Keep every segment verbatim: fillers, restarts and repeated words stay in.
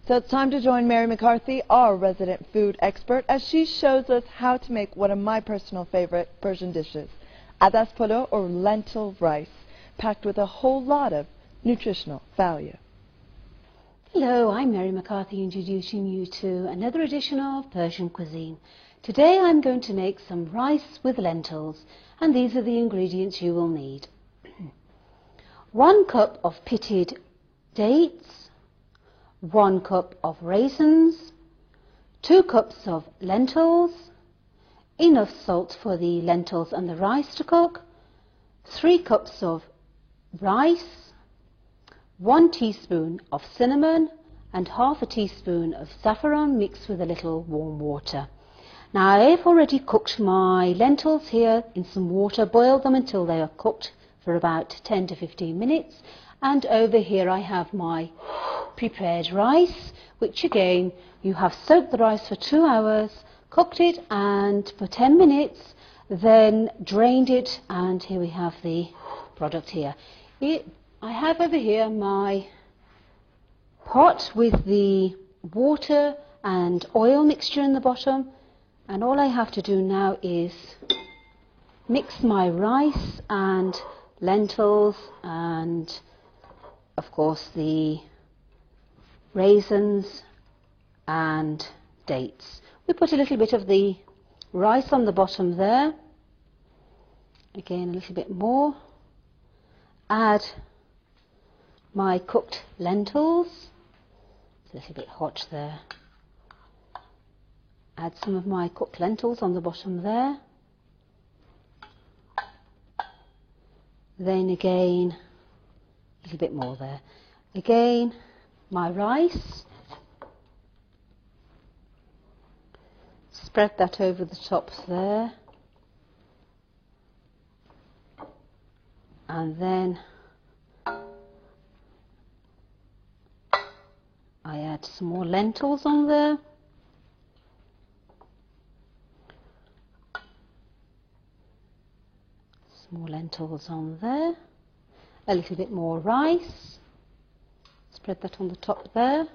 So it's time to join Mary McCarthy, our resident food expert, as she shows us how to make one of my personal favorite Persian dishes, adas polo, or lentil rice, packed with a whole lot of nutritional value. Hello, I'm Mary McCarthy, introducing you to another edition of Persian Cuisine. Today I'm going to make some rice with lentils, and these are the ingredients you will need. One cup of pitted dates, one cup of raisins, two cups of lentils, enough salt for the lentils and the rice to cook, three cups of rice, one teaspoon of cinnamon and half a teaspoon of saffron mixed with a little warm water. Now I've already cooked my lentils here in some water, boiled them until they are cooked for about ten to fifteen minutes, and over here I have my prepared rice, which again you have soaked the rice for two hours, cooked it and for ten minutes, then drained it, and here we have the product here. It, I have over here my pot with the water and oil mixture in the bottom, and all I have to do now is mix my rice and lentils and of course the raisins and dates. We put a little bit of the rice on the bottom there, again a little bit more, add my cooked lentils, it's a little bit hot there, add some of my cooked lentils on the bottom there, then again a little bit more there, again my rice, spread that over the top there, and then I add some more lentils on there, some more lentils on there, a little bit more rice, spread that on the top there,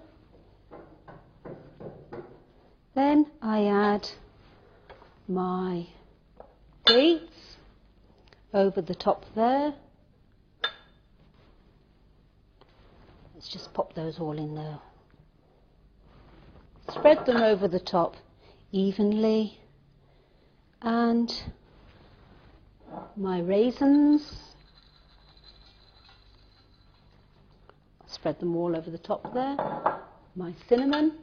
then I add my dates over the top there. Let's just pop those all in there. Spread them over the top evenly, and my raisins, spread them all over the top there, my cinnamon,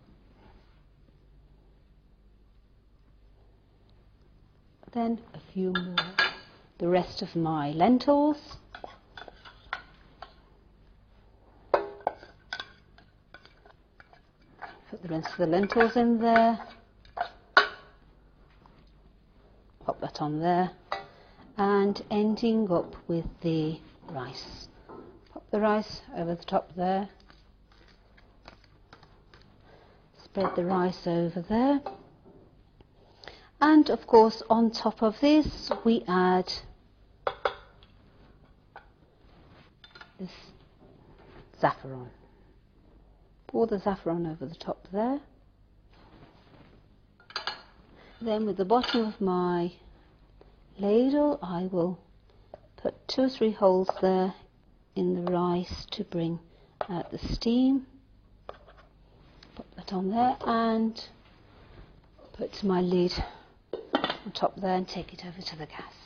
then a few more, the rest of my lentils, put the rest of the lentils in there, pop that on there, and ending up with the rice. Pop the rice over the top there, spread the rice over there, and of course on top of this we add this saffron. Pour the saffron over the top there. Then with the bottom of my ladle I will put two or three holes there in the rice to bring out the steam. Put that on there and put my lid on top there and take it over to the gas.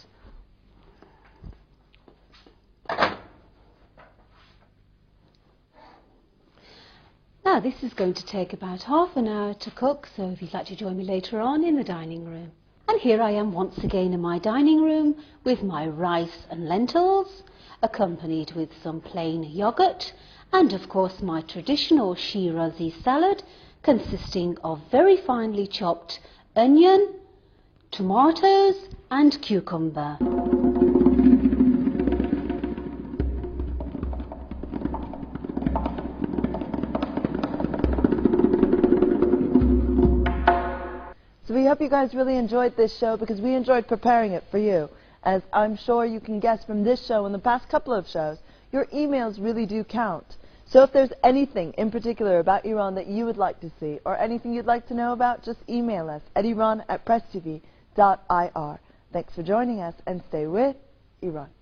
Now this is going to take about half an hour to cook, so if you'd like to join me later on in the dining room. And here I am once again in my dining room with my rice and lentils, accompanied with some plain yoghurt, and of course my traditional Shirazi salad, consisting of very finely chopped onion, tomatoes and cucumber. So we hope you guys really enjoyed this show, because we enjoyed preparing it for you. As I'm sure you can guess from this show and the past couple of shows, your emails really do count. So if there's anything in particular about Iran that you would like to see or anything you'd like to know about, just email us at iran at press t v dot i r. Thanks for joining us, and stay with Iran.